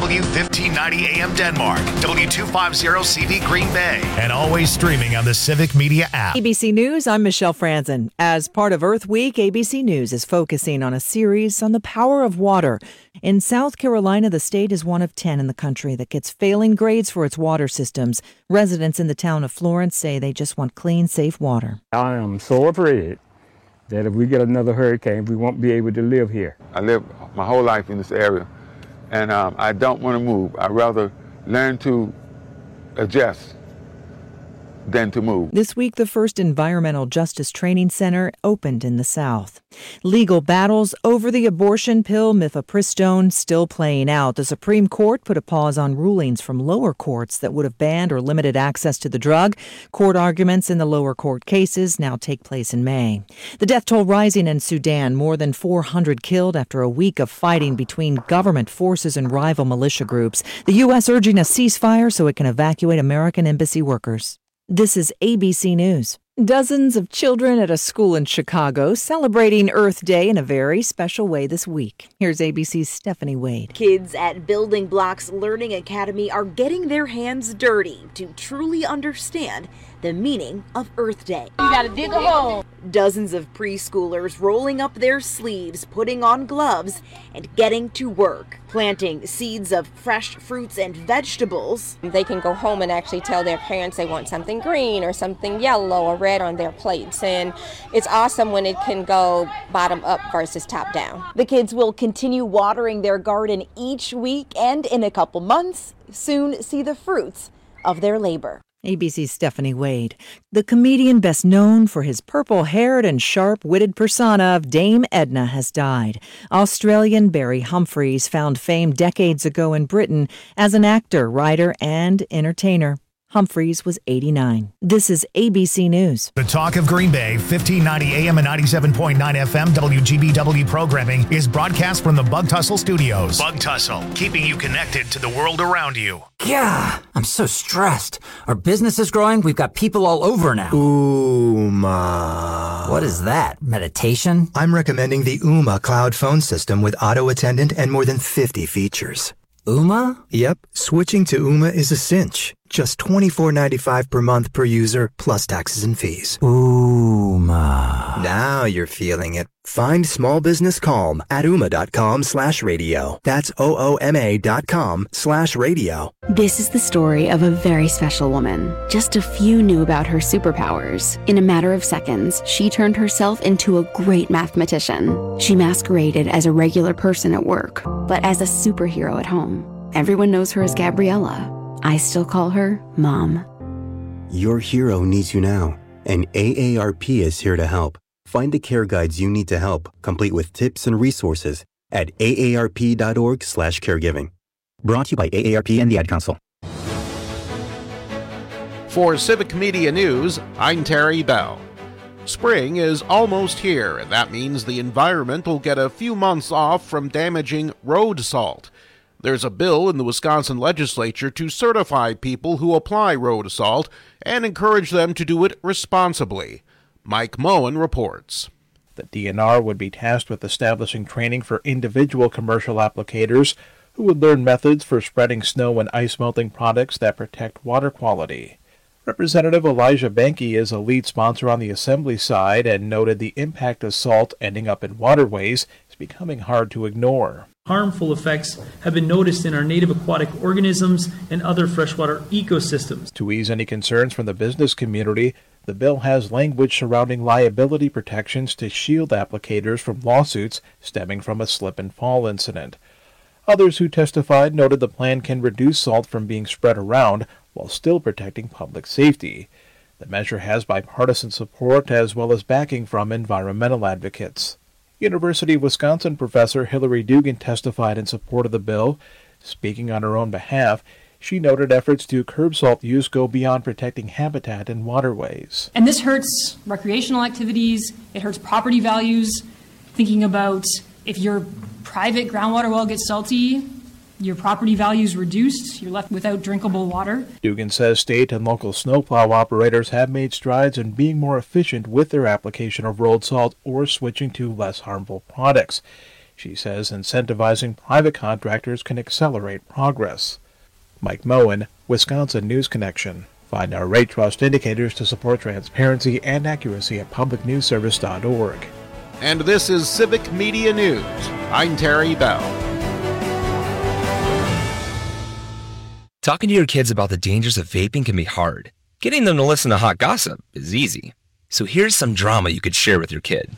W1590 AM Denmark, W250CV Green Bay, and always streaming on the Civic Media app. ABC News, I'm Michelle Franzen. As part of Earth Week, ABC News is focusing on a series on the power of water. In South Carolina, the state is one of 10 in the country that gets failing grades for its water systems. Residents in the town of Florence say they just want clean, safe water. I am so afraid that if we get another hurricane, we won't be able to live here. I lived my whole life in this area, and I don't want to move. I'd rather learn to adjust than to move. This week, the first environmental justice training center opened in the South. Legal battles over the abortion pill mifepristone still playing out. The Supreme Court put a pause on rulings from lower courts that would have banned or limited access to the drug. Court arguments in the lower court cases now take place in May. The death toll rising in Sudan, more than 400 killed after a week of fighting between government forces and rival militia groups. The U.S. urging a ceasefire so it can evacuate American embassy workers. This is ABC News. Dozens of children at a school in Chicago celebrating Earth Day in a very special way this week. Here's ABC's Stephanie Wade. Kids at Building Blocks Learning Academy are getting their hands dirty to truly understand the meaning of Earth Day. You gotta dig a hole. Dozens of preschoolers rolling up their sleeves, putting on gloves, and getting to work, planting seeds of fresh fruits and vegetables. They can go home and actually tell their parents they want something green or something yellow or red on their plates. And it's awesome when it can go bottom up versus top down. The kids will continue watering their garden each week and in a couple months soon see the fruits of their labor. ABC's Stephanie Wade. The comedian best known for his purple-haired and sharp-witted persona of Dame Edna has died. Australian Barry Humphries found fame decades ago in Britain as an actor, writer, and entertainer. Humphries was 89. This is ABC News. The Talk of Green Bay, 1590 AM and 97.9 FM WGBW programming is broadcast from the Bug Tussle Studios. Bug Tussle, keeping you connected to the world around you. Yeah, I'm so stressed. Our business is growing. We've got people all over now. Ooma. What is that? Meditation? I'm recommending the Ooma cloud phone system with auto attendant and more than 50 features. Ooma? Yep, switching to Ooma is a cinch. Just $24.95 per month per user, plus taxes and fees. Ooma. Now you're feeling it. Find small business calm at ooma.com/radio. That's OOMA.com/radio. This is the story of a very special woman. Just a few knew about her superpowers. In a matter of seconds, she turned herself into a great mathematician. She masqueraded as a regular person at work, but as a superhero at home. Everyone knows her as Gabriella. I still call her Mom. Your hero needs you now, and AARP is here to help. Find the care guides you need to help, complete with tips and resources at aarp.org/caregiving. Brought to you by AARP and the Ad Council. For Civic Media News, I'm Terry Bell. Spring is almost here, and that means the environment will get a few months off from damaging road salt. There's a bill in the Wisconsin legislature to certify people who apply road salt and encourage them to do it responsibly. Mike Moen reports. The DNR would be tasked with establishing training for individual commercial applicators who would learn methods for spreading snow and ice melting products that protect water quality. Representative Elijah Behnke is a lead sponsor on the Assembly side and noted the impact of salt ending up in waterways is becoming hard to ignore. Harmful effects have been noticed in our native aquatic organisms and other freshwater ecosystems. To ease any concerns from the business community, the bill has language surrounding liability protections to shield applicators from lawsuits stemming from a slip and fall incident. Others who testified noted the plan can reduce salt from being spread around while still protecting public safety. The measure has bipartisan support as well as backing from environmental advocates. University of Wisconsin professor Hillary Dugan testified in support of the bill. Speaking on her own behalf, she noted efforts to curb salt use go beyond protecting habitat and waterways. And this hurts recreational activities, it hurts property values. Thinking about if your private groundwater well gets salty, your property value is reduced, you're left without drinkable water. Dugan says state and local snowplow operators have made strides in being more efficient with their application of road salt or switching to less harmful products. She says incentivizing private contractors can accelerate progress. Mike Moen, Wisconsin News Connection. Find our rate trust indicators to support transparency and accuracy at publicnewsservice.org. And this is Civic Media News. I'm Terry Bell. Talking to your kids about the dangers of vaping can be hard. Getting them to listen to hot gossip is easy. So here's some drama you could share with your kid.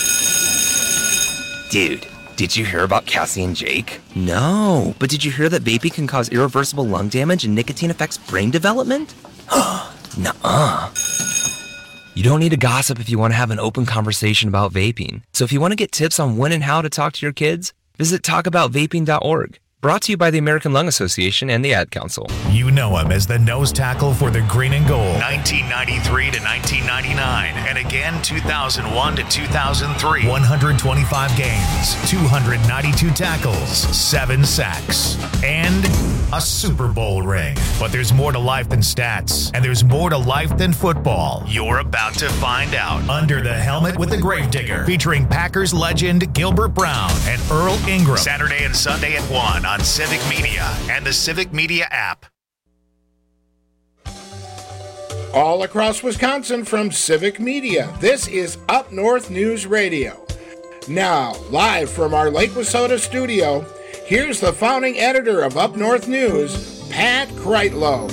Dude, did you hear about Cassie and Jake? No, but did you hear that vaping can cause irreversible lung damage and nicotine affects brain development? Nuh-uh. You don't need to gossip if you want to have an open conversation about vaping. So if you want to get tips on when and how to talk to your kids, visit talkaboutvaping.org. Brought to you by the American Lung Association and the Ad Council. You know him as the nose tackle for the Green and Gold, 1993 to 1999, and again 2001 to 2003. 125 games, 292 tackles, 7 sacks, and a Super Bowl ring. But there's more to life than stats, and there's more to life than football. You're about to find out. Under the Helmet with the Gravedigger, featuring Packers legend Gilbert Brown and Earl Ingram. Saturday and Sunday at 1 on Civic Media and the Civic Media app. All across Wisconsin from Civic Media, this is Up North News Radio. Now, live from our Lake Wissota studio, here's the founding editor of Up North News, Pat Kreitlow.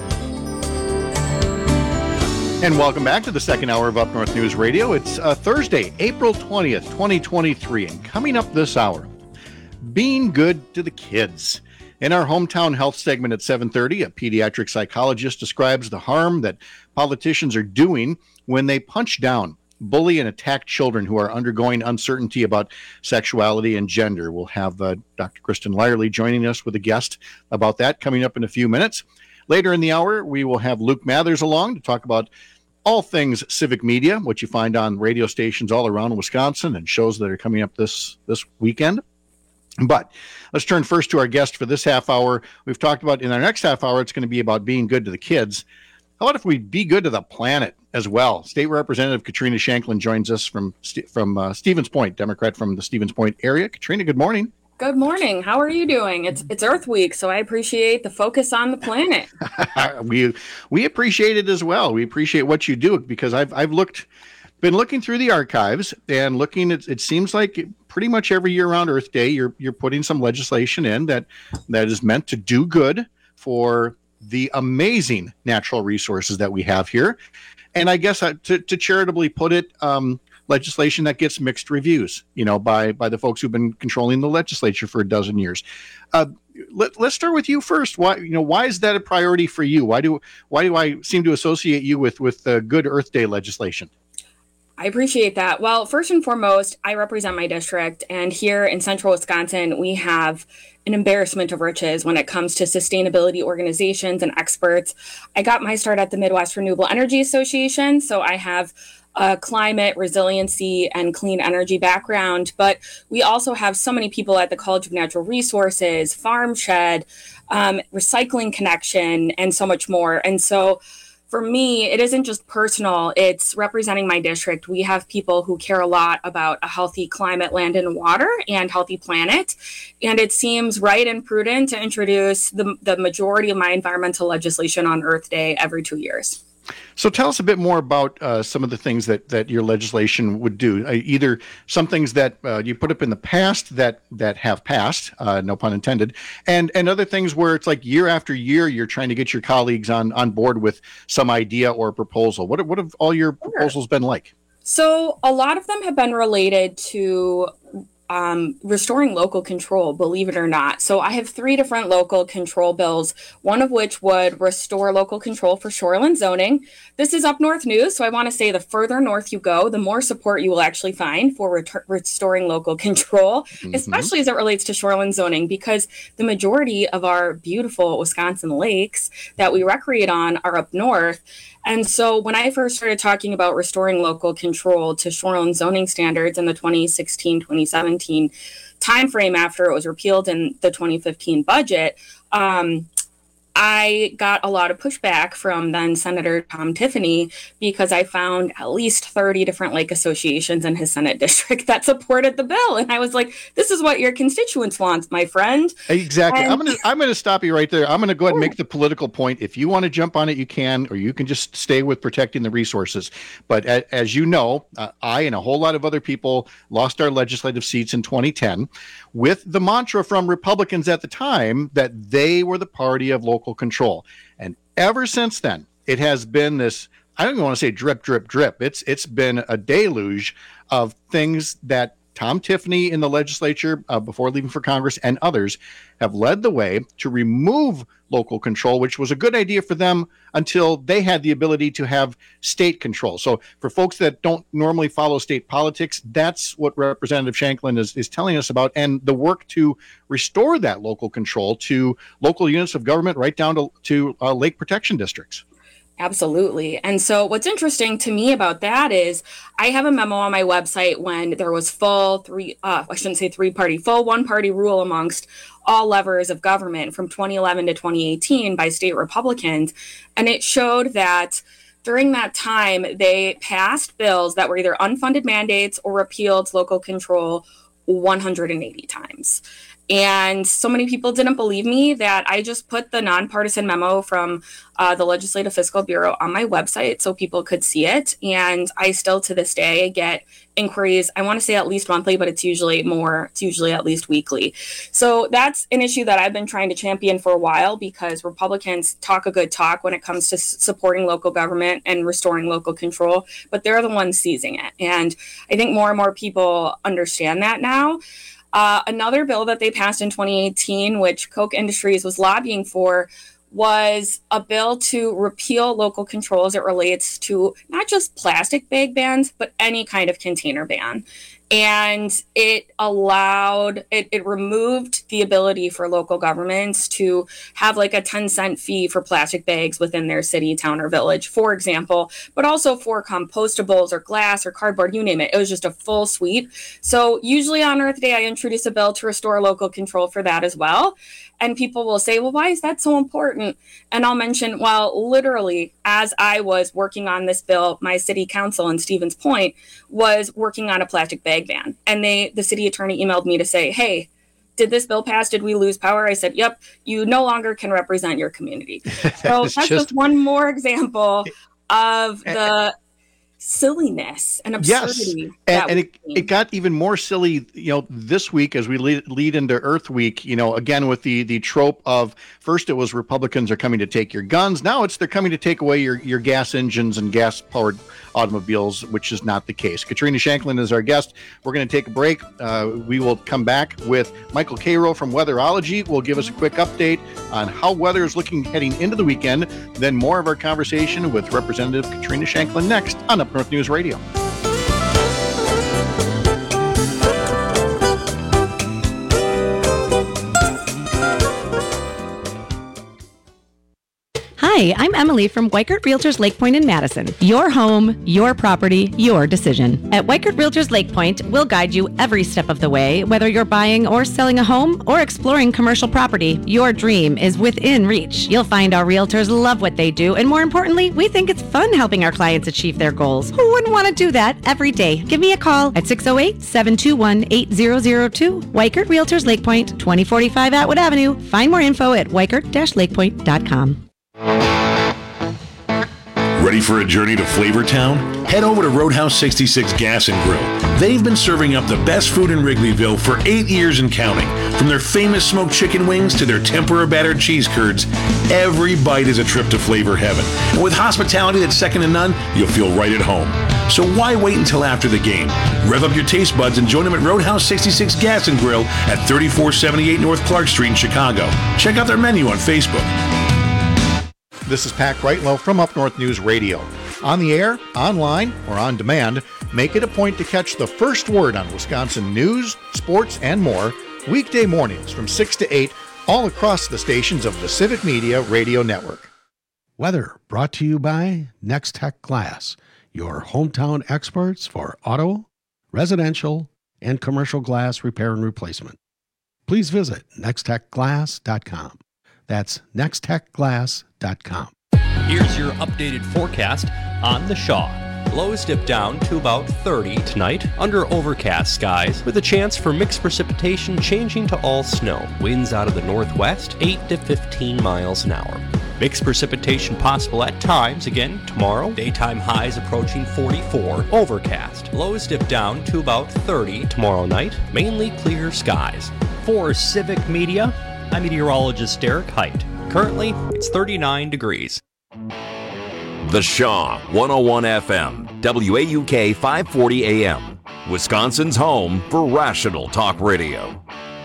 And welcome back to the second hour of Up North News Radio. It's Thursday, April 20th, 2023, and coming up this hour, being good to the kids. In our hometown health segment at 7:30, a pediatric psychologist describes the harm that politicians are doing when they punch down, bully, and attack children who are undergoing uncertainty about sexuality and gender. We'll have Dr. Kristen Lyerly joining us with a guest about that coming up in a few minutes. Later in the hour, we will have Luke Mathers along to talk about all things civic media, what you find on radio stations all around Wisconsin and shows that are coming up this weekend. But let's turn first to our guest for this half hour. We've talked about in our next half hour, it's going to be about being good to the kids. How about if we be good to the planet as well? State Representative Katrina Shanklin joins us from Stevens Point, Democrat from the Stevens Point area. Katrina, good morning. Good morning. How are you doing? It's Earth Week, so I appreciate the focus on the planet. We appreciate it as well. We appreciate what you do because I've been looking through the archives and looking at, it seems like pretty much every year around Earth Day, you're putting some legislation in that is meant to do good for the amazing natural resources that we have here. And I guess to charitably put it, legislation that gets mixed reviews, by the folks who've been controlling the legislature for a dozen years. Let's start with you first. Why is that a priority for you? Why do I seem to associate you with good Earth Day legislation? I appreciate that. Well, first and foremost, I represent my district, and here in central Wisconsin, we have an embarrassment of riches when it comes to sustainability organizations and experts. I got my start at the Midwest Renewable Energy Association, so I have a climate, resiliency, and clean energy background, but we also have so many people at the College of Natural Resources, Farm Shed, Recycling Connection, and so much more. And so for me, it isn't just personal, it's representing my district. We have people who care a lot about a healthy climate, land, and water, and healthy planet. And it seems right and prudent to introduce the majority of my environmental legislation on Earth Day every 2 years. So tell us a bit more about some of the things that your legislation would do. Either some things that you put up in the past that have passed, no pun intended, and other things where it's like year after year you're trying to get your colleagues on board with some idea or proposal. What have all your proposals been like? So a lot of them have been related to restoring local control, believe it or not. So I have 3 different local control bills, one of which would restore local control for shoreline zoning. This is Up North News, so I want to say the further north you go, the more support you will actually find for restoring local control, especially as it relates to shoreline zoning, because the majority of our beautiful Wisconsin lakes that we recreate on are up north. And so when I first started talking about restoring local control to shoreline zoning standards in the 2016-2017 timeframe after it was repealed in the 2015 budget, I got a lot of pushback from then Senator Tom Tiffany because I found at least 30 different lake associations in his Senate district that supported the bill. And I was like, this is what your constituents want, my friend. Exactly. And I'm gonna stop you right there. I'm gonna go ahead and make the political point. If you want to jump on it, you can, or you can just stay with protecting the resources. But as you know, I and a whole lot of other people lost our legislative seats in 2010 with the mantra from Republicans at the time that they were the party of local control. And ever since then, it has been this, I don't even want to say drip, drip, drip. It's been a deluge of things that Tom Tiffany in the legislature before leaving for Congress and others have led the way to remove local control, which was a good idea for them until they had the ability to have state control. So for folks that don't normally follow state politics, that's what Representative Shanklin is telling us about, and the work to restore that local control to local units of government right down to lake protection districts. Absolutely. And so what's interesting to me about that is I have a memo on my website when there was full one-party rule amongst all levers of government from 2011 to 2018 by state Republicans. And it showed that during that time, they passed bills that were either unfunded mandates or repealed local control 180 times. And so many people didn't believe me that I just put the nonpartisan memo from the Legislative Fiscal Bureau on my website so people could see it. And I still to this day get inquiries. I want to say at least monthly, but it's usually more. It's usually at least weekly. So that's an issue that I've been trying to champion for a while because Republicans talk a good talk when it comes to supporting local government and restoring local control, but they're the ones seizing it. And I think more and more people understand that now. Another bill that they passed in 2018, which Koch Industries was lobbying for, was a bill to repeal local control as it relates to not just plastic bag bans, but any kind of container ban. And it removed the ability for local governments to have like a 10-cent fee for plastic bags within their city, town, or village, for example, but also for compostables or glass or cardboard, you name it. It was just a full suite. So usually on Earth Day, I introduce a bill to restore local control for that as well. And people will say, well, why is that so important? And I'll mention, well, literally, as I was working on this bill, my city council in Stevens Point was working on a plastic bag ban. And the city attorney emailed me to say, hey, did this bill pass? Did we lose power? I said, yep, you no longer can represent your community. So that's just one more example of the silliness and absurdity. Yes. And it got even more silly, this week as we lead into Earth Week, again with the trope of first it was Republicans are coming to take your guns. Now they're coming to take away your gas engines and gas powered automobiles, which is not the case. Katrina Shanklin is our guest. We're going to take a break. We will come back with Michael Cairo from Weatherology. Will give us a quick update on how weather is looking heading into the weekend. Then more of our conversation with Representative Katrina Shanklin next on Up North News Radio. Hi, I'm Emily from Weichert Realtors Lake Point in Madison. Your home, your property, your decision. At Weichert Realtors Lake Point, we'll guide you every step of the way. Whether you're buying or selling a home or exploring commercial property, your dream is within reach. You'll find our realtors love what they do, and more importantly, we think it's fun helping our clients achieve their goals. Who wouldn't want to do that every day? Give me a call at 608-721-8002. Weichert Realtors Lake Point, 2045 Atwood Avenue. Find more info at weichert-lakepoint.com. Ready for a journey to Flavortown? Head over to Roadhouse 66 Gas and Grill. They've been serving up the best food in Wrigleyville for 8 years and counting. From their famous smoked chicken wings to their tempura battered cheese curds, every bite is a trip to flavor heaven. And with hospitality that's second to none, you'll feel right at home. So why wait until after the game? Rev up your taste buds and join them at Roadhouse 66 Gas and Grill at 3478 North Clark Street in Chicago. Check out their menu on Facebook. This is Pat Greitlow from Up North News Radio. On the air, online, or on demand, make it a point to catch the first word on Wisconsin news, sports, and more weekday mornings from 6 to 8 all across the stations of the Civic Media Radio Network. Weather brought to you by Next Tech Glass, your hometown experts for auto, residential, and commercial glass repair and replacement. Please visit nexttechglass.com. That's nextechglass.com. Here's your updated forecast on the Shaw. Lows dip down to about 30 tonight under overcast skies with a chance for mixed precipitation changing to all snow. Winds out of the northwest 8 to 15 miles an hour. Mixed precipitation possible at times again tomorrow. Daytime highs approaching 44. Overcast. Lows dip down to about 30 tomorrow night. Mainly clear skies. For Civic Media, I'm meteorologist Derek Height. Currently, it's 39 degrees. The Shaw 101 FM, WAUK 540 AM, Wisconsin's home for rational talk radio.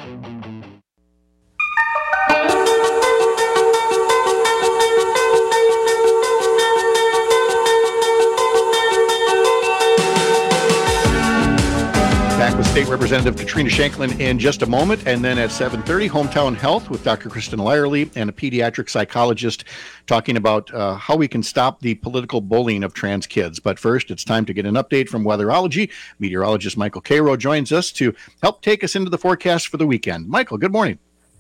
Back with State Representative Katrina Shanklin in just a moment, and then at 7:30, Hometown Health with Dr. Kristen Lyerly and a pediatric psychologist talking about how we can stop the political bullying of trans kids. But first, it's time to get an update from Weatherology. Meteorologist Michael Cairo joins us to help take us into the forecast for the weekend. Michael, good morning.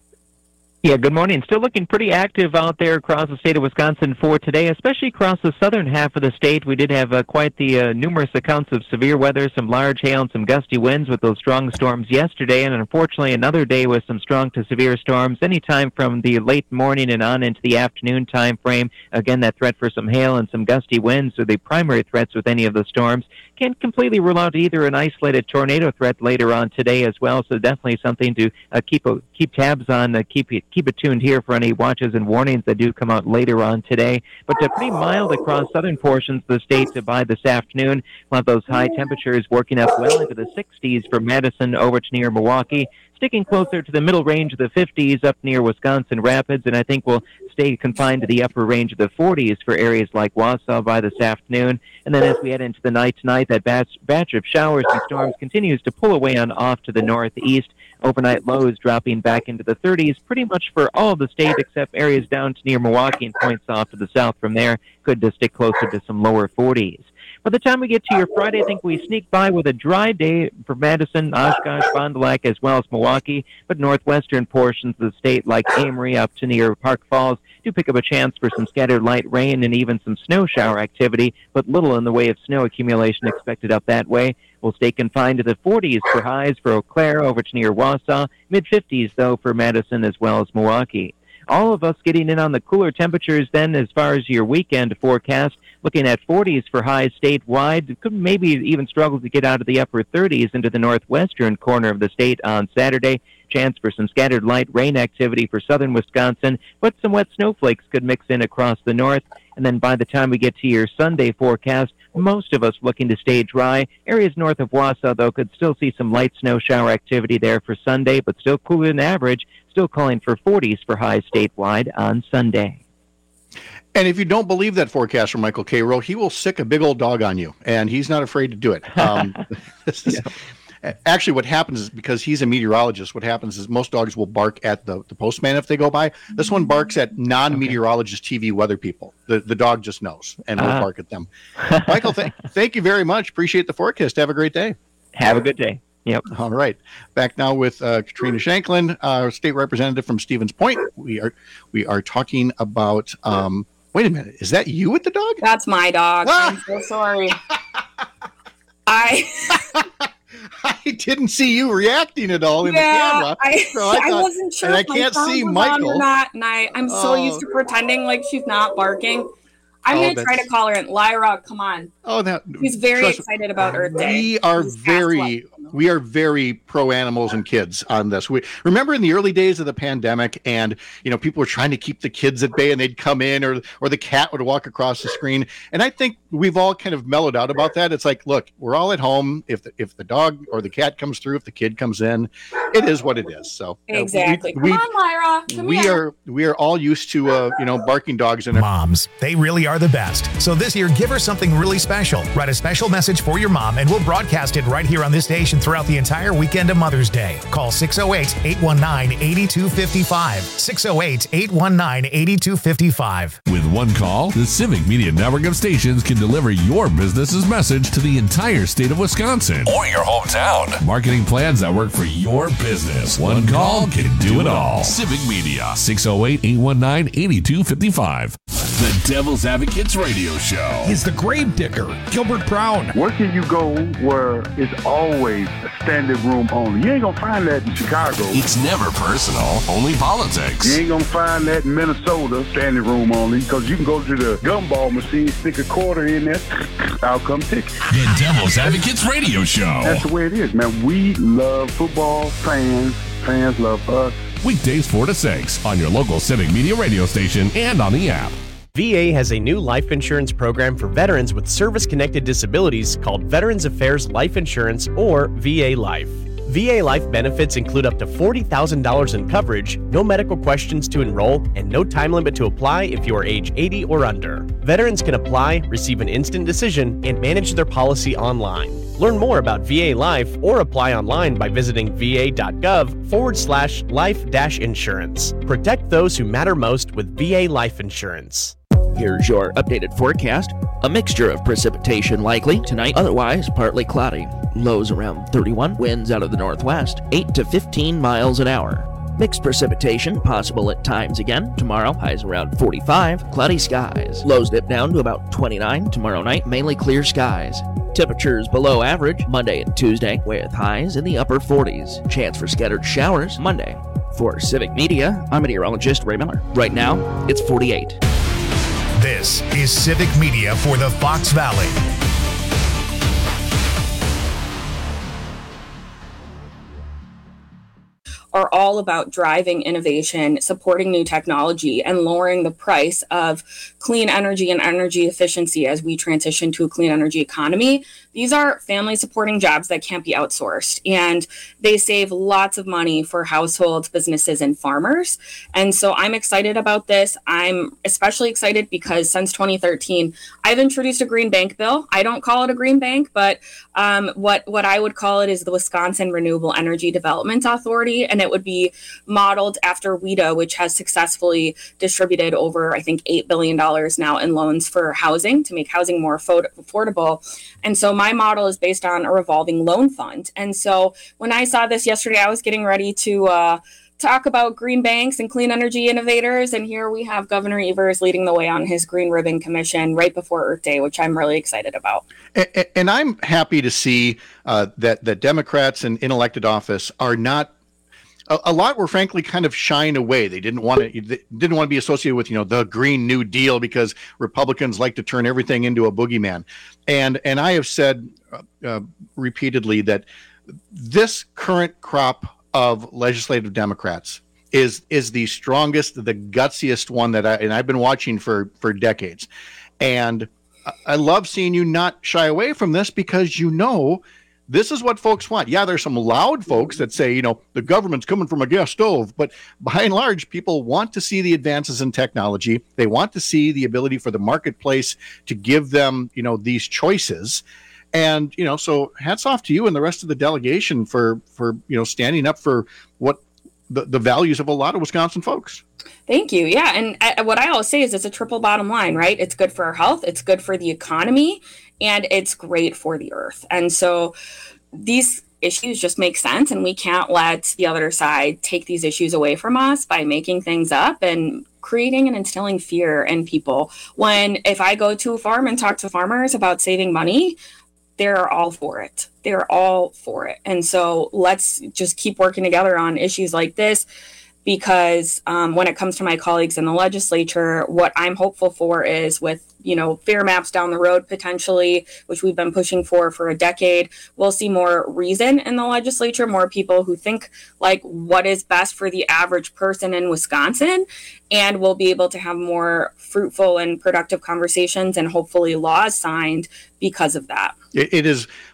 Yeah, good morning. Still looking pretty active out there across the state of Wisconsin for today, especially across the southern half of the state. We did have quite the numerous accounts of severe weather, some large hail and some gusty winds with those strong storms yesterday, and unfortunately another day with some strong to severe storms anytime from the late morning and on into the afternoon time frame. Again, that threat for some hail and some gusty winds are the primary threats with any of the storms. Can't completely rule out either an isolated tornado threat later on today as well, so definitely something to keep tabs on, keep it tuned here for any watches and warnings that do come out later on today. But pretty mild across southern portions of the state by this afternoon. We'll have those high temperatures working up well into the 60s from Madison over to near Milwaukee, sticking closer to the middle range of the 50s up near Wisconsin Rapids, and I think we'll stay confined to the upper range of the 40s for areas like Wausau by this afternoon. And then as we head into the night tonight, that batch of showers and storms continues to pull away on off to the northeast. Overnight lows dropping back into the 30s pretty much for all of the state except areas down to near Milwaukee and points off to the south from there could just stick closer to some lower 40s. By the time we get to your Friday, I think we sneak by with a dry day for Madison, Oshkosh, Fond du Lac, as well as Milwaukee, but northwestern portions of the state like Amory up to near Park Falls do pick up a chance for some scattered light rain and even some snow shower activity, but little in the way of snow accumulation expected up that way. We'll stay confined to the 40s for highs for Eau Claire over to near Wausau, mid-50s, though, for Madison as well as Milwaukee. All of us getting in on the cooler temperatures then as far as your weekend forecast, looking at 40s for highs statewide. Could maybe even struggle to get out of the upper 30s into the northwestern corner of the state on Saturday. Chance for some scattered light rain activity for southern Wisconsin, but some wet snowflakes could mix in across the north. And then by the time we get to your Sunday forecast, most of us looking to stay dry. Areas north of Wausau, though, could still see some light snow shower activity there for Sunday, but still cooler than average, still calling for 40s for highs statewide on Sunday. And if you don't believe that forecast from Michael Cairo, he will sick a big old dog on you, and he's not afraid to do it. Actually, what happens is, because he's a meteorologist, what happens is most dogs will bark at the postman if they go by. This one barks at non-meteorologist TV weather people. The dog just knows and will bark at them. Michael, thank you very much. Appreciate the forecast. Have a great day. Have a good day. Yep. All right. Back now with Katrina Shanklin, our state representative from Stevens Point. We are talking about. Wait a minute. Is that you with the dog? That's my dog. I'm so sorry. I didn't see you reacting at all in the camera. I wasn't sure. And I can't see Michael. Or not, and I'm so used to pretending like she's not barking. I'm going to try to call her in. Lyra, come on. She's very excited about Earth Day. We are very pro animals and kids on this. We remember in the early days of the pandemic, and people were trying to keep the kids at bay, and they'd come in, or the cat would walk across the screen. And I think we've all kind of mellowed out about that. It's like, look, we're all at home. If the dog or the cat comes through, if the kid comes in, it is what it is. So exactly. Come on, Lyra. We are all used to barking dogs in our moms. They really are the best. So this year, give her something really special. Write a special message for your mom, and we'll broadcast it right here on this station open throughout the entire weekend of Mother's Day. Call 608-819-8255. 608-819-8255. With one call, the Civic Media network of stations can deliver your business's message to the entire state of Wisconsin or your hometown. Marketing plans that work for your business. One call can do it all. Civic Media, 608-819-8255. The Devil's Advocates Radio Show. He's the grave digger, Gilbert Brown. Where can you go where it's always a standing room only? You ain't gonna find that in Chicago. It's never personal, only politics. You ain't gonna find that in Minnesota, standing room only, because you can go to the gumball machine, stick a quarter in there, I'll come take it. The Devil's Advocates Radio Show. That's the way it is, man. We love football, fans love us. Weekdays 4 to 6 on your local Civic Media radio station and on the app. VA has a new life insurance program for veterans with service-connected disabilities called Veterans Affairs Life Insurance, or VA Life. VA Life benefits include up to $40,000 in coverage, no medical questions to enroll, and no time limit to apply if you are age 80 or under. Veterans can apply, receive an instant decision, and manage their policy online. Learn more about VA Life or apply online by visiting va.gov/life-insurance. Protect those who matter most with VA Life Insurance. Here's your updated forecast. A mixture of precipitation likely tonight, otherwise partly cloudy. Lows around 31, winds out of the northwest, 8 to 15 miles an hour. Mixed precipitation possible at times again. Tomorrow, highs around 45, cloudy skies. Lows dip down to about 29 tomorrow night, mainly clear skies. Temperatures below average Monday and Tuesday, with highs in the upper 40s. Chance for scattered showers Monday. For Civic Media, I'm meteorologist Ray Miller. Right now, it's 48. This is Civic Media for the Fox Valley. Are all about driving innovation, supporting new technology, and lowering the price of clean energy and energy efficiency as we transition to a clean energy economy. These are family supporting jobs that can't be outsourced, and they save lots of money for households, businesses, and farmers. And so I'm excited about this. I'm especially excited because since 2013, I've introduced a green bank bill. I don't call it a green bank, but what I would call it is the Wisconsin Renewable Energy Development Authority, and it would be modeled after WIDA, which has successfully distributed over, I think, $8 billion now in loans for housing to make housing more affordable. And so my model is based on a revolving loan fund. And so when I saw this yesterday, I was getting ready to talk about green banks and clean energy innovators. And here we have Governor Evers leading the way on his Green Ribbon Commission right before Earth Day, which I'm really excited about. And I'm happy to see that Democrats in elected office are not. A lot were frankly kind of shying away. They didn't want to be associated with, the Green New Deal because Republicans like to turn everything into a boogeyman. And I have said repeatedly that this current crop of legislative Democrats is the strongest, the gutsiest one that I've been watching for decades. And I love seeing you not shy away from this because this is what folks want. Yeah, there's some loud folks that say, the government's coming from a gas stove. But by and large, people want to see the advances in technology. They want to see the ability for the marketplace to give them, these choices. And, so hats off to you and the rest of the delegation for standing up for what the values of a lot of Wisconsin folks. Thank you. Yeah. And what I always say is it's a triple bottom line, right? It's good for our health, it's good for the economy, and it's great for the earth. And so these issues just make sense, and we can't let the other side take these issues away from us by making things up and creating and instilling fear in people. If I go to a farm and talk to farmers about saving money, they're all for it. They're all for it. And so let's just keep working together on issues like this. Because when it comes to my colleagues in the legislature, what I'm hopeful for is with, fair maps down the road, potentially, which we've been pushing for a decade, we'll see more reason in the legislature, more people who think like what is best for the average person in Wisconsin. And we'll be able to have more fruitful and productive conversations and hopefully laws signed because of that. It is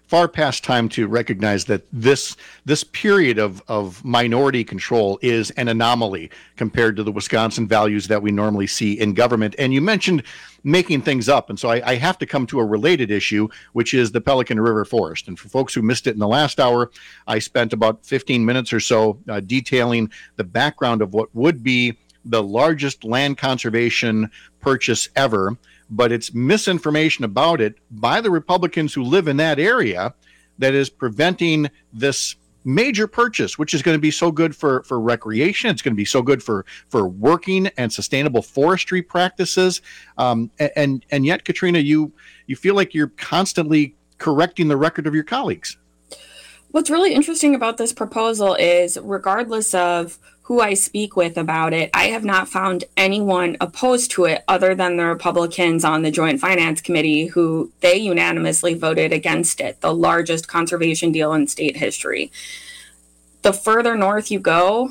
far past time to recognize that this period of minority control is an anomaly compared to the Wisconsin values that we normally see in government. And you mentioned making things up, and so I have to come to a related issue, which is the Pelican River Forest. And for folks who missed it in the last hour, I spent about 15 minutes or so detailing the background of what would be the largest land conservation purchase ever, but it's misinformation about it by the Republicans who live in that area that is preventing this major purchase, which is going to be so good for recreation. It's going to be so good for working and sustainable forestry practices. And yet, Katrina, you feel like you're constantly correcting the record of your colleagues. What's really interesting about this proposal is, regardless of who I speak with about it, I have not found anyone opposed to it other than the Republicans on the Joint Finance Committee, who they unanimously voted against it, the largest conservation deal in state history. The further north you go,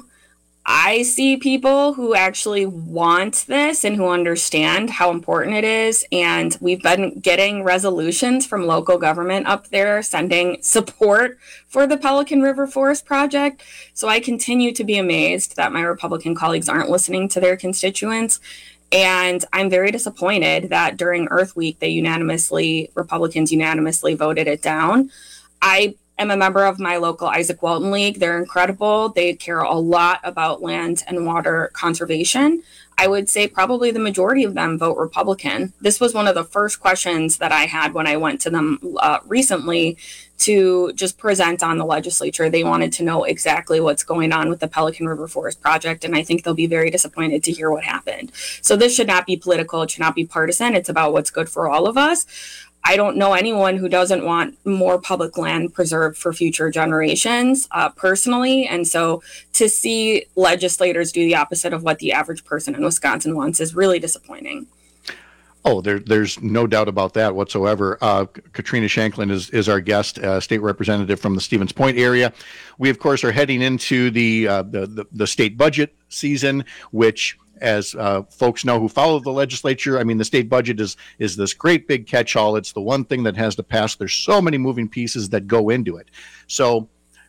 I see people who actually want this and who understand how important it is. And we've been getting resolutions from local government up there sending support for the Pelican River Forest project. So I continue to be amazed that my Republican colleagues aren't listening to their constituents. And I'm very disappointed that during Earth Week, Republicans unanimously voted it down. I'm a member of my local Isaac Walton League. They're incredible. They care a lot about land and water conservation. I would say probably the majority of them vote Republican. This was one of the first questions that I had when I went to them recently to just present on the legislature. They wanted to know exactly what's going on with the Pelican River Forest project, and I think they'll be very disappointed to hear what happened. So this should not be political. It should not be partisan. It's about what's good for all of us. I don't know anyone who doesn't want more public land preserved for future generations, personally. And so to see legislators do the opposite of what the average person in Wisconsin wants is really disappointing. Oh, there's no doubt about that whatsoever. Katrina Shanklin is our guest, state representative from the Stevens Point area. We, of course, are heading into the state budget season, which, as folks know who follow the legislature, I mean, the state budget is this great big catch-all. It's the one thing that has to pass. There's so many moving pieces that go into it. So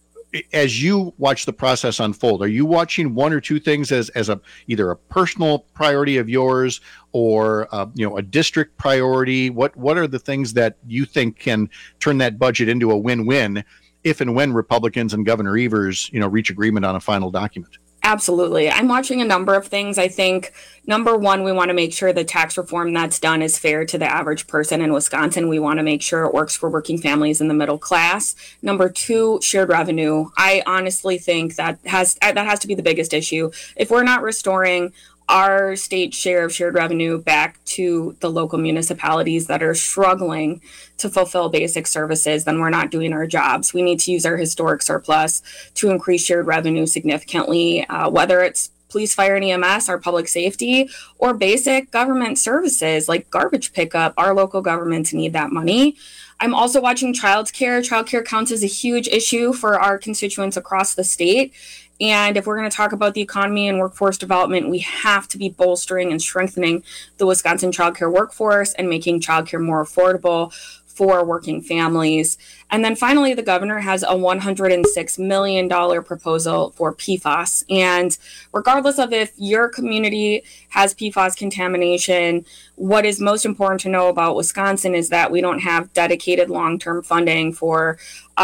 as you watch the process unfold, are you watching one or two things as either a personal priority of yours or a district priority? What are the things that you think can turn that budget into a win-win if and when Republicans and Governor Evers reach agreement on a final document? Absolutely. I'm watching a number of things. I think, number one, we want to make sure the tax reform that's done is fair to the average person in Wisconsin. We want to make sure it works for working families in the middle class. Number two, shared revenue. I honestly think that has to be the biggest issue. If we're not restoring our state share of shared revenue back to the local municipalities that are struggling to fulfill basic services, then we're not doing our jobs. We need to use our historic surplus to increase shared revenue significantly, whether it's police, fire, and EMS, our public safety, or basic government services like garbage pickup. Our local governments need that money. I'm also watching childcare. Childcare counts as a huge issue for our constituents across the state. And if we're going to talk about the economy and workforce development, we have to be bolstering and strengthening the Wisconsin childcare workforce and making childcare more affordable for working families. And then finally, the governor has a $106 million proposal for PFAS. And regardless of if your community has PFAS contamination, what is most important to know about Wisconsin is that we don't have dedicated long-term funding for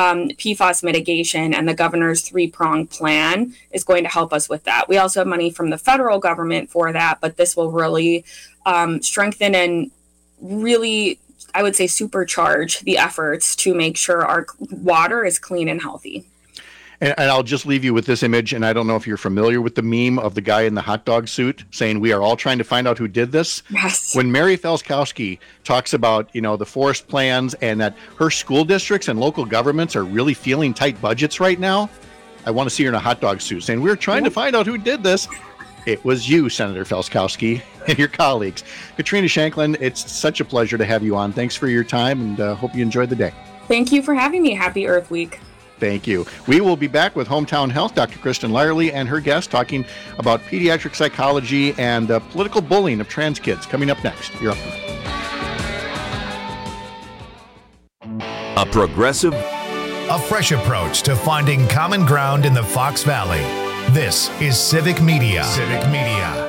PFAS mitigation, and the governor's three-pronged plan is going to help us with that. We also have money from the federal government for that, but this will really strengthen and really, I would say, supercharge the efforts to make sure our water is clean and healthy. And I'll just leave you with this image, and I don't know if you're familiar with the meme of the guy in the hot dog suit saying, "We are all trying to find out who did this." Yes. When Mary Felskowski talks about, the forest plans and that her school districts and local governments are really feeling tight budgets right now, I want to see her in a hot dog suit saying, "We're trying to find out who did this." It was you, Senator Felskowski, and your colleagues. Katrina Shanklin, it's such a pleasure to have you on. Thanks for your time, and hope you enjoyed the day. Thank you for having me. Happy Earth Week. Thank you. We will be back with Hometown Health, Dr. Kristen Lyerly and her guest talking about pediatric psychology and political bullying of trans kids. Coming up next. You're up. A progressive, a fresh approach to finding common ground in the Fox Valley. This is Civic Media. Civic Media.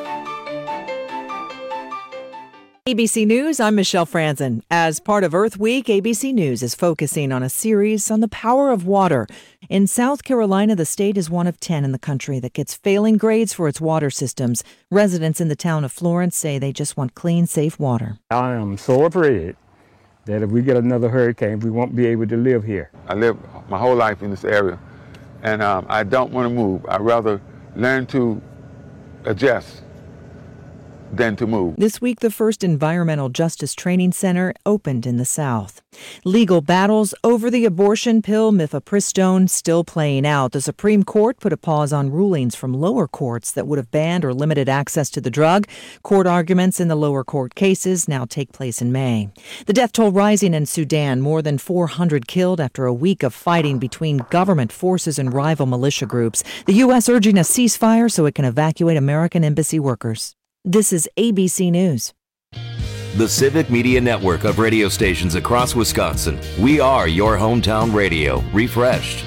ABC News, I'm Michelle Franzen. As part of Earth Week, ABC News is focusing on a series on the power of water. In South Carolina, the state is one of 10 in the country that gets failing grades for its water systems. Residents in the town of Florence say they just want clean, safe water. I am so afraid that if we get another hurricane, we won't be able to live here. I lived my whole life in this area, and I don't want to move. I'd rather learn to adjust than to move. This week, the first Environmental Justice Training Center opened in the South. Legal battles over the abortion pill mifepristone still playing out. The Supreme Court put a pause on rulings from lower courts that would have banned or limited access to the drug. Court arguments in the lower court cases now take place in May. The death toll rising in Sudan, more than 400 killed after a week of fighting between government forces and rival militia groups. The U.S. urging a ceasefire so it can evacuate American embassy workers. This is ABC News. the Civic Media network of radio stations across Wisconsin. We are your hometown radio, refreshed.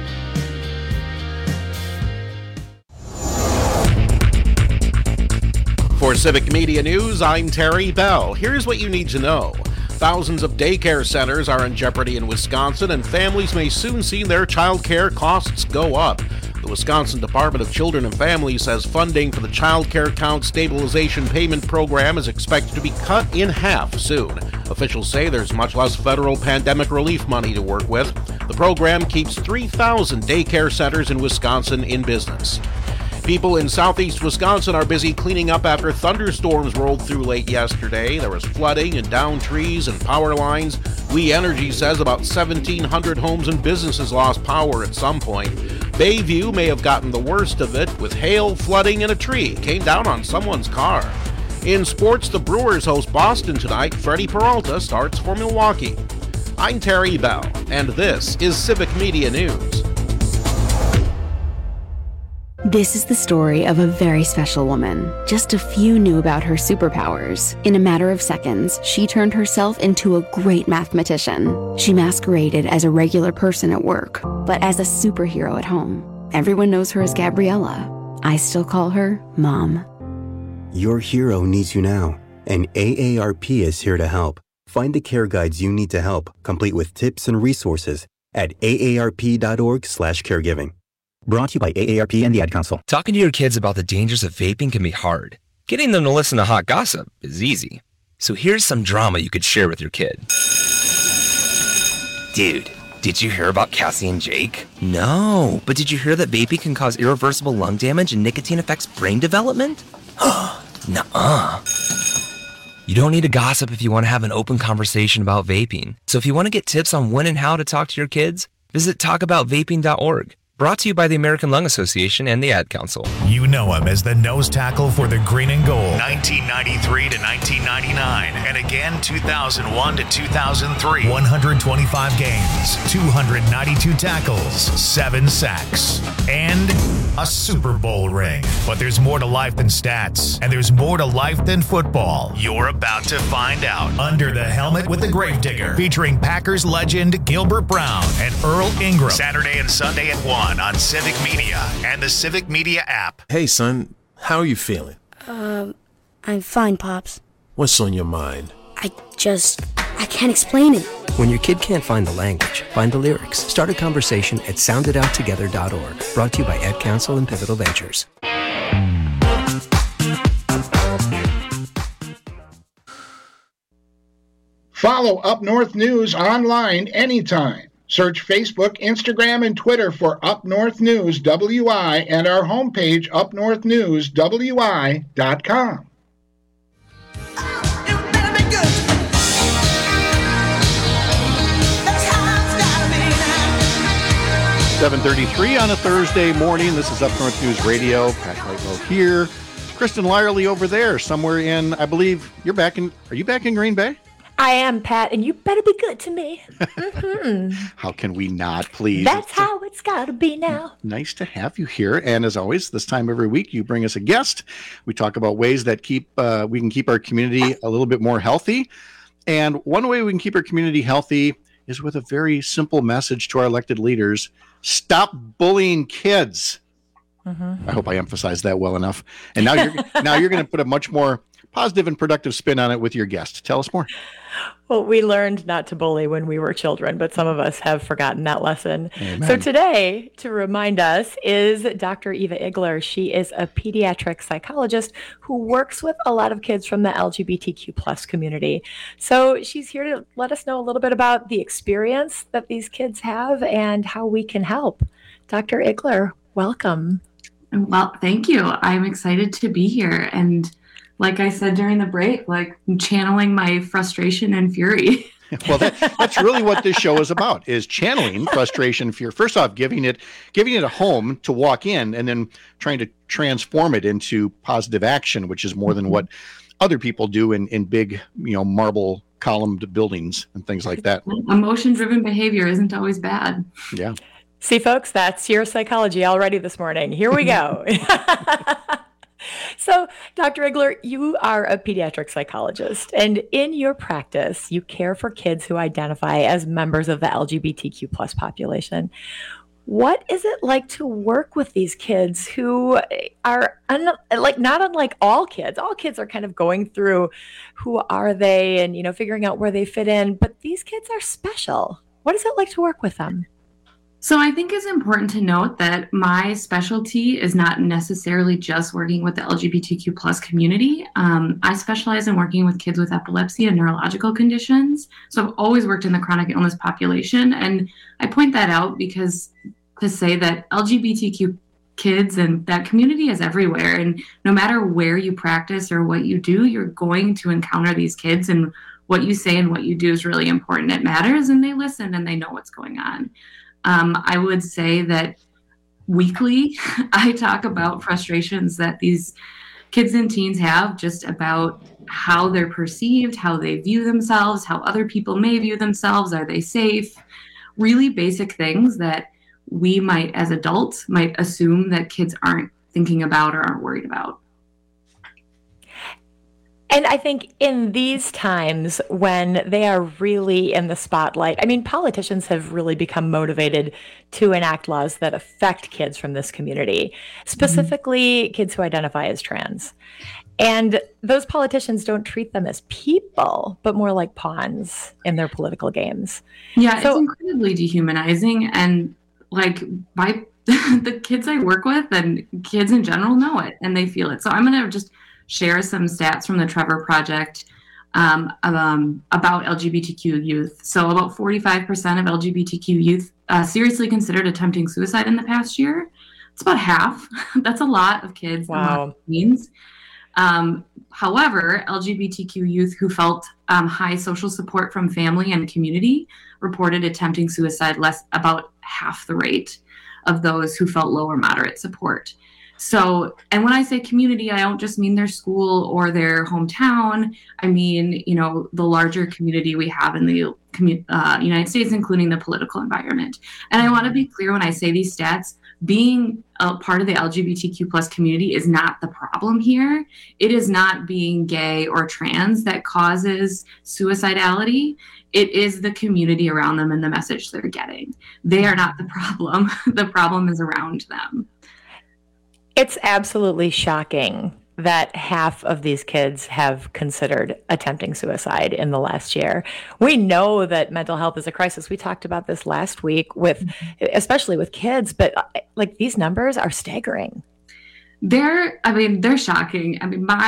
For Civic Media News, I'm Terry Bell. Here's what you need to know. Thousands of daycare centers are in jeopardy in Wisconsin, and families may soon see their child care costs go up. The Wisconsin Department of Children and Families says funding for the Child Care Account Stabilization Payment Program is expected to be cut in half soon. Officials say there's much less federal pandemic relief money to work with. The program keeps 3,000 daycare centers in Wisconsin in business. People in southeast Wisconsin are busy cleaning up after thunderstorms rolled through late yesterday. There was flooding and downed trees and power lines. We Energy says about 1,700 homes and businesses lost power at some point. Bayview may have gotten the worst of it, with hail, flooding, and a tree came down on someone's car. In sports, the Brewers host Boston tonight. Freddie Peralta starts for Milwaukee. I'm Terry Bell, and this is Civic Media News. This is the story of a very special woman. Just a few knew about her superpowers. In a matter of seconds, she turned herself into a great mathematician. She masqueraded as a regular person at work, but as a superhero at home. Everyone knows her as Gabriella. I still call her Mom. Your hero needs you now, and AARP is here to help. Find the care guides you need to help, complete with tips and resources at aarp.org/caregiving. Brought to you by AARP and the Ad Council. Talking to your kids about the dangers of vaping can be hard. Getting them to listen to hot gossip is easy. So here's some drama you could share with your kid. Dude, did you hear about Cassie and Jake? No, but did you hear that vaping can cause irreversible lung damage and nicotine affects brain development? Nuh-uh. You don't need to gossip if you want to have an open conversation about vaping. So if you want to get tips on when and how to talk to your kids, visit talkaboutvaping.org. Brought to you by the American Lung Association and the Ad Council. You know him as the nose tackle for the Green and Gold, 1993 to 1999, and again 2001 to 2003. 125 games, 292 tackles, 7 sacks, and a Super Bowl ring. But there's more to life than stats, and there's more to life than football. You're about to find out. Under the Helmet with the Gravedigger, featuring Packers legend Gilbert Brown and Earl Ingram. Saturday and Sunday at 1 on Civic Media and the Civic Media app. Hey, son, how are you feeling? I'm fine, Pops. What's on your mind? I can't explain it. When your kid can't find the language, find the lyrics. Start a conversation at soundedouttogether.org. Brought to you by Ad Council and Pivotal Ventures. Follow Up North News online anytime. Search Facebook, Instagram, and Twitter for Up North News WI and our homepage, upnorthnewswi.com. 7:33 on a Thursday morning. This is Up North News Radio. Pat Whitlow here. Kristen Lyerly over there, somewhere in, I believe, are you back in Green Bay? I am, Pat, and you better be good to me. Mm-hmm. How can we not, please? That's how it's got to be now. Nice to have you here. And as always, this time every week, you bring us a guest. We talk about ways that we can keep our community a little bit more healthy. And one way we can keep our community healthy is with a very simple message to our elected leaders. Stop bullying kids. I hope I emphasized that well enough. And now you're going to put a much more positive and productive spin on it with your guest. Tell us more. Well, we learned not to bully when we were children, but some of us have forgotten that lesson. Amen. So today, to remind us, is Dr. Eva Igler. She is a pediatric psychologist who works with a lot of kids from the LGBTQ plus community. So she's here to let us know a little bit about the experience that these kids have and how we can help. Dr. Igler, welcome. Well, thank you. I'm excited to be here. And like I said during the break, like channeling my frustration and fury. Well, that's really what this show is about, is channeling frustration, fear. First off, giving it a home to walk in, and then trying to transform it into positive action, which is more than what other people do in big, marble columned buildings and things like that. Emotion-driven behavior isn't always bad. Yeah. See, folks, that's your psychology already this morning. Here we go. So, Dr. Igler, you are a pediatric psychologist, and in your practice, you care for kids who identify as members of the LGBTQ plus population. What is it like to work with these kids who are not unlike all kids? All kids are kind of going through who are they and, figuring out where they fit in, but these kids are special. What is it like to work with them? So I think it's important to note that my specialty is not necessarily just working with the LGBTQ plus community. I specialize in working with kids with epilepsy and neurological conditions. So I've always worked in the chronic illness population. And I point that out because to say that LGBTQ kids and that community is everywhere. And no matter where you practice or what you do, you're going to encounter these kids, and what you say and what you do is really important. It matters, and they listen and they know what's going on. I would say that weekly, I talk about frustrations that these kids and teens have just about how they're perceived, how they view themselves, how other people may view themselves. Are they safe? Really basic things that we might, as adults, might assume that kids aren't thinking about or aren't worried about. And I think in these times when they are really in the spotlight, politicians have really become motivated to enact laws that affect kids from this community, specifically kids who identify as trans. And those politicians don't treat them as people, but more like pawns in their political games. Yeah, so, it's incredibly dehumanizing. And the kids I work with and kids in general know it and they feel it. So I'm going to just share some stats from the Trevor Project about LGBTQ youth. So about 45% of LGBTQ youth seriously considered attempting suicide in the past year. It's about half. That's a lot of kids. Wow. Teens. However, LGBTQ youth who felt high social support from family and community reported attempting suicide about half the rate of those who felt low or moderate support. So, and when I say community, I don't just mean their school or their hometown. I mean, the larger community we have in the United States, including the political environment. And I want to be clear when I say these stats, being a part of the LGBTQ plus community is not the problem here. It is not being gay or trans that causes suicidality. It is the community around them and the message they're getting. They are not the problem. The problem is around them. It's absolutely shocking that half of these kids have considered attempting suicide in the last year. We know that mental health is a crisis. We talked about this last week especially with kids, but these numbers are staggering. They're shocking.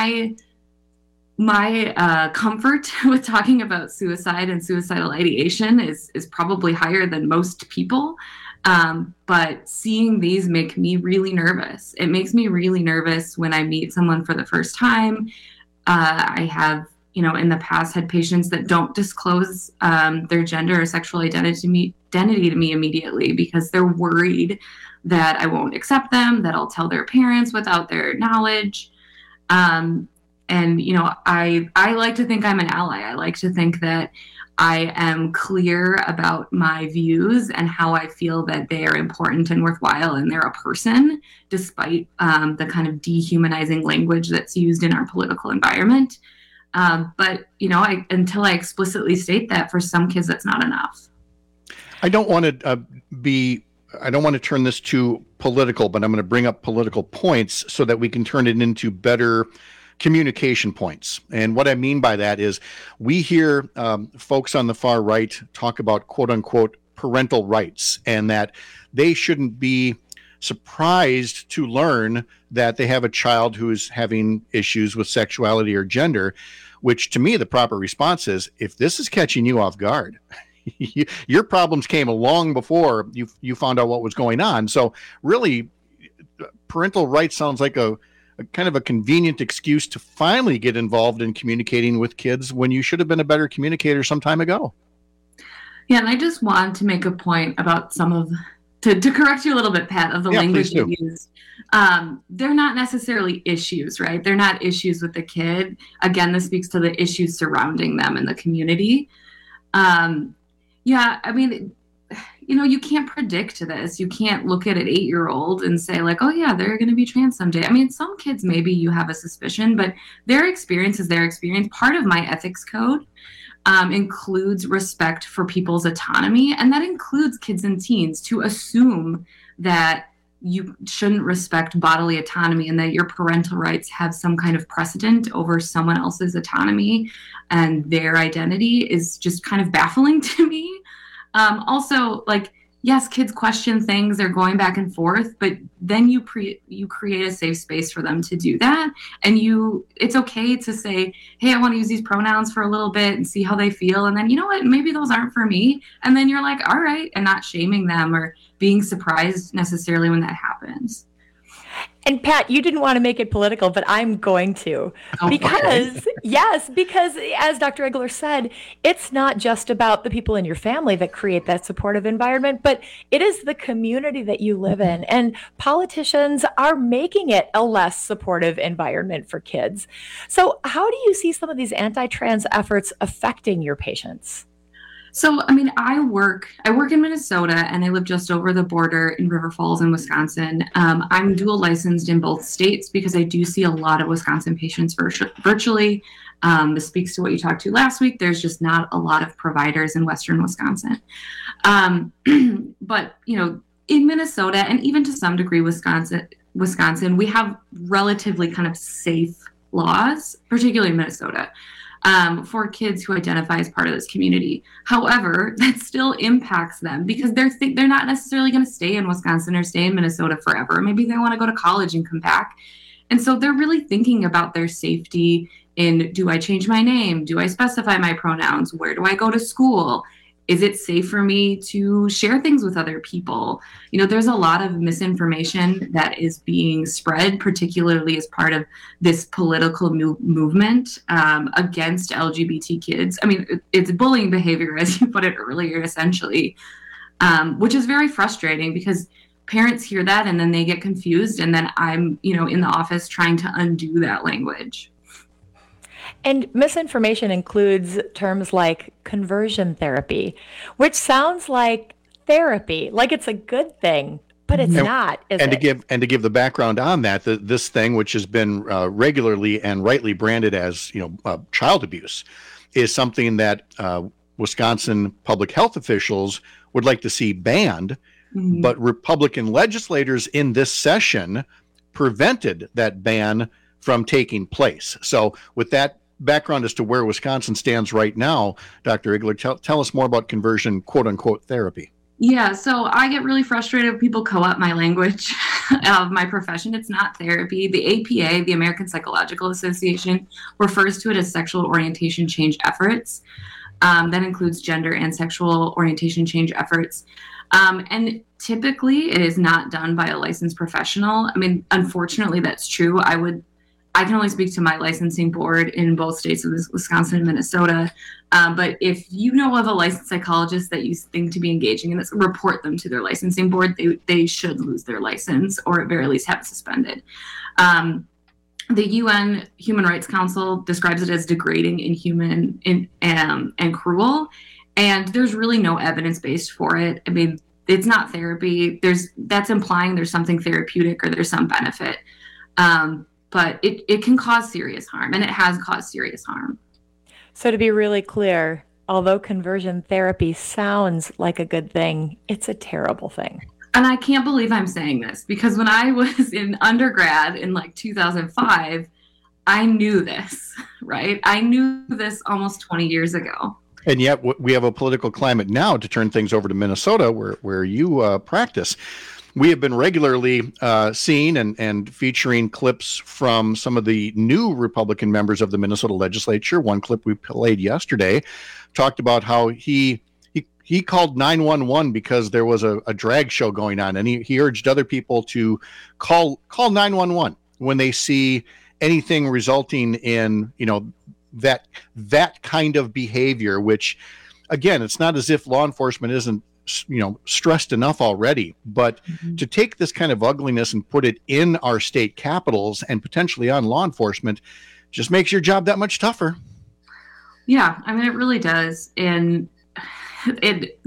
My comfort with talking about suicide and suicidal ideation is probably higher than most people. But seeing these make me really nervous. It makes me really nervous when I meet someone for the first time. I have, in the past had patients that don't disclose their gender or sexual identity to me immediately because they're worried that I won't accept them, that I'll tell their parents without their knowledge. And, I like to think I'm an ally. I like to think that I am clear about my views and how I feel that they are important and worthwhile and they're a person, despite the kind of dehumanizing language that's used in our political environment. But, until I explicitly state that, for some kids, that's not enough. I don't want to turn this too political, but I'm going to bring up political points so that we can turn it into better communication points. And what I mean by that is we hear folks on the far right talk about quote unquote parental rights, and that they shouldn't be surprised to learn that they have a child who's having issues with sexuality or gender, which to me, the proper response is, if this is catching you off guard, your problems came long before you found out what was going on. So really, parental rights sounds like a kind of a convenient excuse to finally get involved in communicating with kids when you should have been a better communicator some time ago. Yeah, and I just want to make a point about to correct you a little bit, Pat, of the language you used. They're not necessarily issues, right? They're not issues with the kid. Again, this speaks to the issues surrounding them in the community. Yeah, I mean, you can't predict this. You can't look at an 8-year-old and say like, oh yeah, they're going to be trans someday. I mean, some kids, maybe you have a suspicion, but their experience is their experience. Part of my ethics code includes respect for people's autonomy. And that includes kids and teens. To assume that you shouldn't respect bodily autonomy and that your parental rights have some kind of precedent over someone else's autonomy and their identity is just kind of baffling to me. Also, like, yes, kids question things, they're going back and forth, but then you create a safe space for them to do that. And it's okay to say, hey, I want to use these pronouns for a little bit and see how they feel. And then, you know what, maybe those aren't for me. And then you're like, all right, and not shaming them or being surprised necessarily when that happens. And Pat, you didn't want to make it political, but I'm going to. Because as Dr. Igler said, it's not just about the people in your family that create that supportive environment, but it is the community that you live in. And politicians are making it a less supportive environment for kids. So how do you see some of these anti-trans efforts affecting your patients? So, I mean, I work in Minnesota and I live just over the border in River Falls in Wisconsin. I'm dual licensed in both states because I do see a lot of Wisconsin patients virtually. This speaks to what you talked to last week. There's just not a lot of providers in Western Wisconsin. But, in Minnesota and even to some degree Wisconsin, we have relatively kind of safe laws, particularly in Minnesota. For kids who identify as part of this community. However, that still impacts them because they're not necessarily going to stay in Wisconsin or stay in Minnesota forever. Maybe they want to go to college and come back. And so they're really thinking about their safety in, do I change my name? Do I specify my pronouns? Where do I go to school? Is it safe for me to share things with other people? There's a lot of misinformation that is being spread, particularly as part of this political movement against LGBT kids. I mean, it's bullying behavior, as you put it earlier, essentially, which is very frustrating because parents hear that and then they get confused. And then I'm, in the office trying to undo that language. And misinformation includes terms like conversion therapy, which sounds like therapy, like it's a good thing, but it's not, is it? To give the background on that, this thing, which has been regularly and rightly branded as child abuse, is something that Wisconsin public health officials would like to see banned, but Republican legislators in this session prevented that ban from taking place. So with that background as to where Wisconsin stands right now, Dr. Igler, tell us more about conversion, quote unquote, therapy. Yeah, so I get really frustrated when people co-opt my language of my profession. It's not therapy. The APA, the American Psychological Association, refers to it as sexual orientation change efforts. That includes gender and sexual orientation change efforts. And typically it is not done by a licensed professional. I mean, unfortunately, that's true. I can only speak to my licensing board in both states of Wisconsin and Minnesota. But if you know of a licensed psychologist that you think to be engaging in this, report them to their licensing board. They should lose their license or at very least have it suspended. The UN Human Rights Council describes it as degrading, inhuman, and cruel. And there's really no evidence-based for it. I mean, it's not therapy. That's implying there's something therapeutic or there's some benefit. But it can cause serious harm, and it has caused serious harm. So to be really clear, although conversion therapy sounds like a good thing, it's a terrible thing. And I can't believe I'm saying this, because when I was in undergrad in like 2005, I knew this, right? I knew this almost 20 years ago. And yet we have a political climate now, to turn things over to Minnesota, where you practice. We have been regularly seeing and featuring clips from some of the new Republican members of the Minnesota legislature. One clip we played yesterday talked about how he called 911 because there was a drag show going on, and he urged other people to call 911 when they see anything resulting in, that kind of behavior, which, again, it's not as if law enforcement isn't, stressed enough already, but to take this kind of ugliness and put it in our state capitals and potentially on law enforcement just makes your job that much tougher. Yeah, I mean, it really does. And it,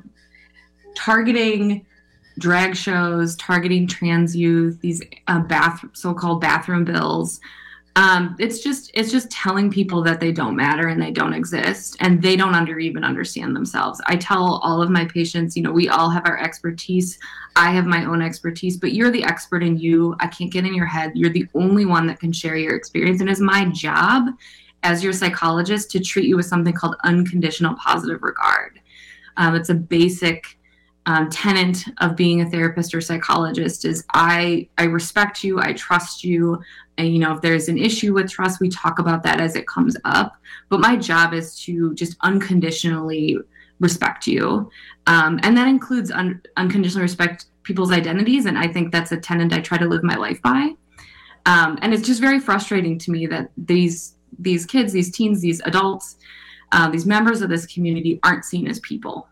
targeting drag shows, targeting trans youth, these so-called bathroom bills. It's just telling people that they don't matter and they don't exist, and they don't even understand themselves. I tell all of my patients, we all have our expertise. I have my own expertise, but you're the expert in you. I can't get in your head. You're the only one that can share your experience. And it's my job as your psychologist to treat you with something called unconditional positive regard. It's a basic tenet of being a therapist or psychologist is I respect you, I trust you, and if there's an issue with trust, we talk about that as it comes up. But my job is to just unconditionally respect you, and that includes unconditionally respect people's identities. And I think that's a tenet I try to live my life by. And it's just very frustrating to me that these kids, these teens, these adults, these members of this community aren't seen as people.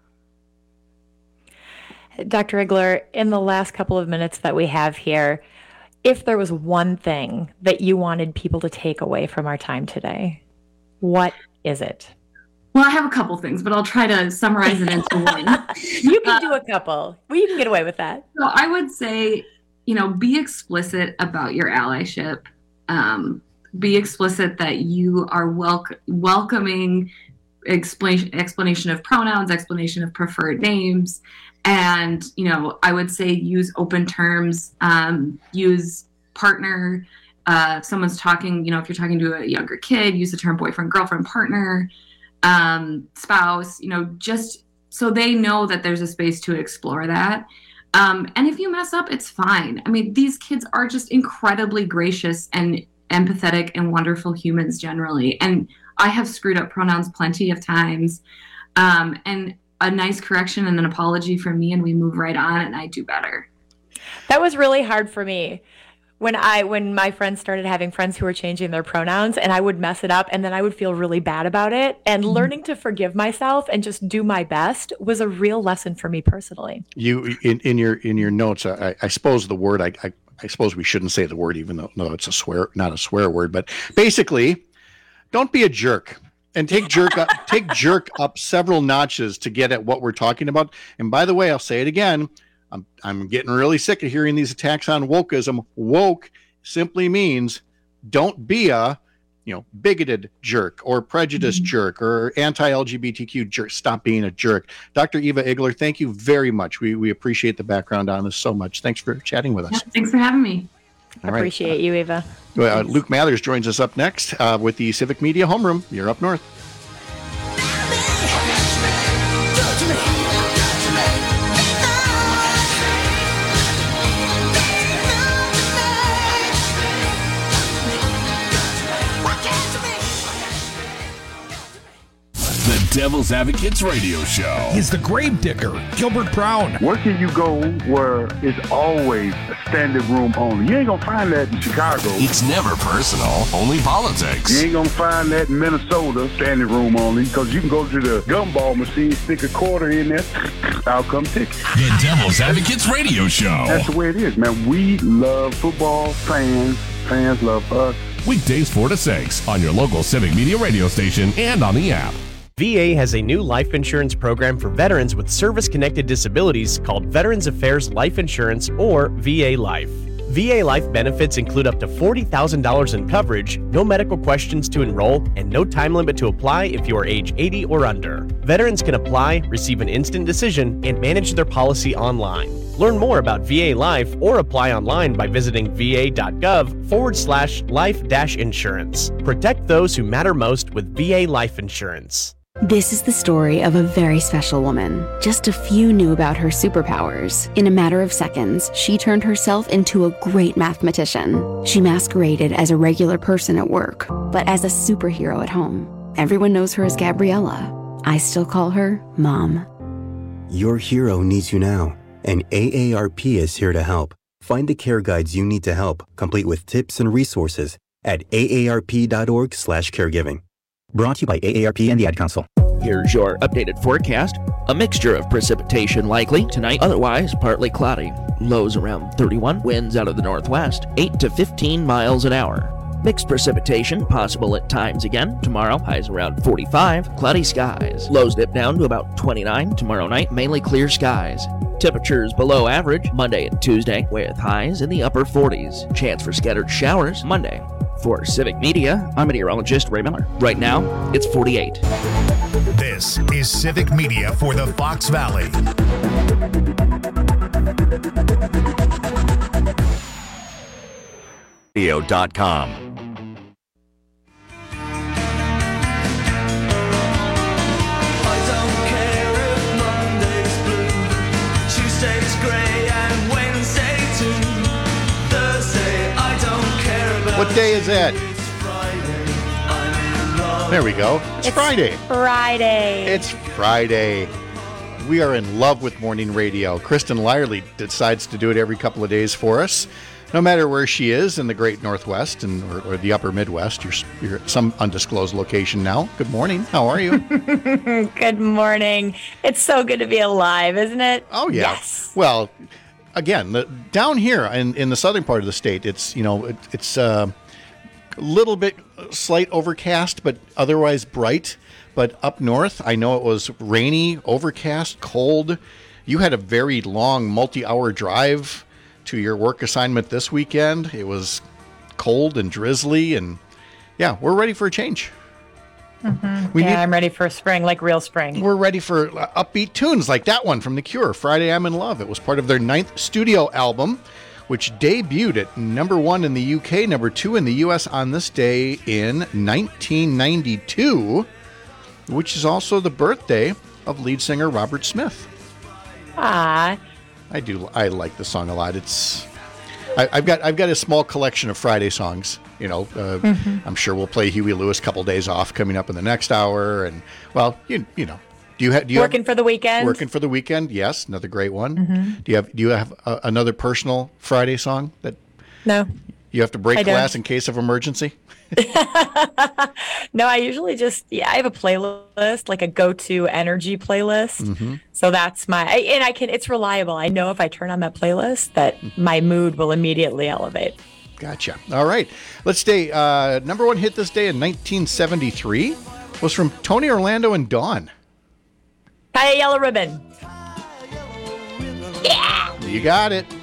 Dr. Igler, in the last couple of minutes that we have here, if there was one thing that you wanted people to take away from our time today, what is it? Well, I have a couple things, but I'll try to summarize it into one. You can do a couple. Well, you can get away with that. So I would say, be explicit about your allyship. Be explicit that you are welcoming explanation of pronouns, explanation of preferred names. And, I would say use open terms, use partner. Someone's talking, if you're talking to a younger kid, use the term boyfriend, girlfriend, partner, spouse, just so they know that there's a space to explore that. And if you mess up, it's fine. I mean, these kids are just incredibly gracious and empathetic and wonderful humans generally. And I have screwed up pronouns plenty of times. And a nice correction and an apology from me, and we move right on, and I do better. That was really hard for me when my friends started having friends who were changing their pronouns, and I would mess it up, and then I would feel really bad about it. And learning to forgive myself and just do my best was a real lesson for me personally. You in your notes, I suppose the word I suppose we shouldn't say the word, even though it's not a swear word, but basically, don't be a jerk. And take jerk up several notches to get at what we're talking about. And by the way, I'll say it again. I'm getting really sick of hearing these attacks on wokeism. Woke simply means don't be a bigoted jerk or prejudiced jerk or anti-LGBTQ jerk. Stop being a jerk. Dr. Eva Igler, thank you very much. We appreciate the background on this so much. Thanks for chatting with us. Yeah, thanks for having me. Appreciate you, Eva. Luke Mathers joins us up next with the Civic Media Homeroom. You're up north. Devil's Advocates Radio Show. He's the grave digger, Gilbert Brown. Where can you go where it's always a standing room only? You ain't gonna find that in Chicago. It's never personal, only politics. You ain't gonna find that in Minnesota, standing room only, because you can go to the gumball machine, stick a quarter in there, I'll come ticket. The Devil's Advocates Radio Show. That's the way it is, man. We love football, fans love us. Weekdays 4 to 6 on your local Civic Media radio station and on the app. VA has a new life insurance program for veterans with service-connected disabilities called Veterans Affairs Life Insurance, or VA Life. VA Life benefits include up to $40,000 in coverage, no medical questions to enroll, and no time limit to apply if you are age 80 or under. Veterans can apply, receive an instant decision, and manage their policy online. Learn more about VA Life or apply online by visiting va.gov/life-insurance. Protect those who matter most with VA Life Insurance. This is the story of a very special woman. Just a few knew about her superpowers. In a matter of seconds, she turned herself into a great mathematician. She masqueraded as a regular person at work, but as a superhero at home. Everyone knows her as Gabriella. I still call her Mom. Your hero needs you now, and AARP is here to help. Find the care guides you need to help, complete with tips and resources at aarp.org/caregiving. Brought to you by AARP and the Ad Council. Here's your updated forecast. A mixture of precipitation likely tonight, otherwise partly cloudy. Lows around 31, winds out of the northwest, 8 to 15 miles an hour. Mixed precipitation possible at times again. Tomorrow, highs around 45, cloudy skies. Lows dip down to about 29 tomorrow night, mainly clear skies. Temperatures below average Monday and Tuesday, with highs in the upper 40s. Chance for scattered showers Monday. For Civic Media, I'm meteorologist Ray Miller. Right now, it's 48. This is Civic Media for the Fox Valley. Radio.com. What day is that? There we go. It's Friday. Friday. It's Friday. We are in love with morning radio. Kristen Lyerly decides to do it every couple of days for us. No matter where she is in the great Northwest or the upper Midwest, you're at some undisclosed location now. Good morning. How are you? Good morning. It's so good to be alive, isn't it? Oh, yeah. Yes. Well, again, down here in the southern part of the state, it's a little bit slight overcast, but otherwise bright. But up north, I know it was rainy, overcast, cold. You had a very long multi-hour drive to your work assignment this weekend. It was cold and drizzly, and yeah, we're ready for a change. Mm-hmm. I'm ready for spring, like real spring. We're ready for upbeat tunes like that one from The Cure, Friday I'm in Love. It was part of their 9th studio album, which debuted at number 1 in the UK, number 2 in the US on this day in 1992, which is also the birthday of lead singer Robert Smith. Ah. I like the song a lot. I've got a small collection of Friday songs. I'm sure we'll play Huey Lewis a couple days off coming up in the next hour. And well, you know, do you working for the weekend? Working for the weekend, yes, another great one. Mm-hmm. Do you have another personal Friday song that? No. You have to break glass in case of emergency? No, I usually I have a playlist, like a go-to energy playlist. Mm-hmm. So that's it's reliable. I know if I turn on that playlist that my mood will immediately elevate. Gotcha. All right. Let's stay. Number 1 hit this day in 1973 was from Tony Orlando and Dawn. Tie a yellow ribbon. Yeah. You got it.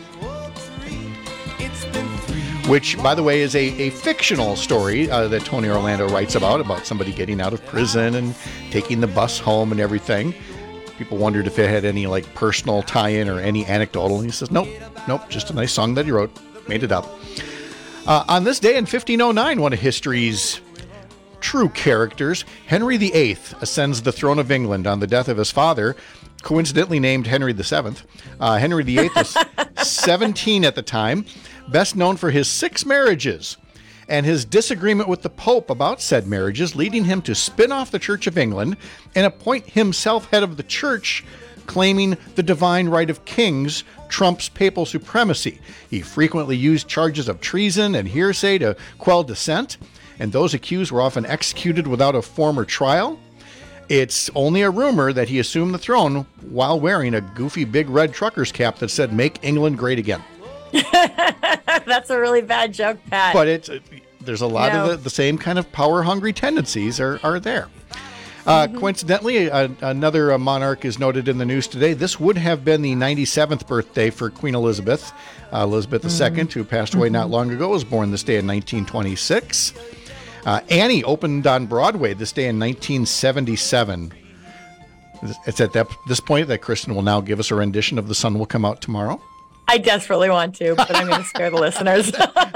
Which, by the way, is a fictional story that Tony Orlando writes about somebody getting out of prison and taking the bus home and everything. People wondered if it had any personal tie-in or any anecdotal. And he says, nope, just a nice song that he wrote. Made it up. On this day in 1509, one of history's true characters, Henry VIII, ascends the throne of England on the death of his father, coincidentally named Henry VII. Henry VIII was 17 at the time, best known for his 6 marriages and his disagreement with the Pope about said marriages, leading him to spin off the Church of England and appoint himself head of the church, claiming the divine right of kings trumps papal supremacy. He frequently used charges of treason and hearsay to quell dissent, and those accused were often executed without a formal trial. It's only a rumor that he assumed the throne while wearing a goofy big red trucker's cap that said, "Make England Great Again." That's a really bad joke, Pat. But there's a lot of the same kind of power-hungry tendencies are there. Coincidentally, another monarch is noted in the news today. This would have been the 97th birthday for Queen Elizabeth. Elizabeth II, who passed away not long ago, was born this day in 1926. Annie opened on Broadway this day in 1977. It's at this point that Kristen will now give us a rendition of The Sun Will Come Out Tomorrow. I desperately want to, but I'm going to spare the listeners.